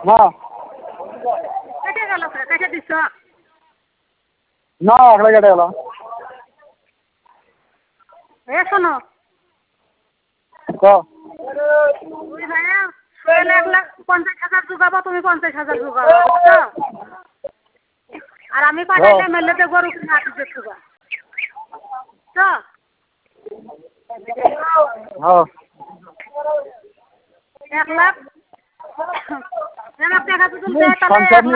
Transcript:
হ্যাঁ কেটে গেল, কেটে দিচ্ছ? না আখড়া কেটে গেল। এ শোনো, ওই ভাইয়া সোহেল 1,50,000 ঢুকাবো, তুমি 50,000 ঢুকাবো, বুঝছো? আর আমি পাঠাইলে মেলেতে গরু কিনে আসবে ঢুকা, বুঝছো? হ্যাঁ 1 লাখ টাকা যদি দেয় তাহলে 1 লাখ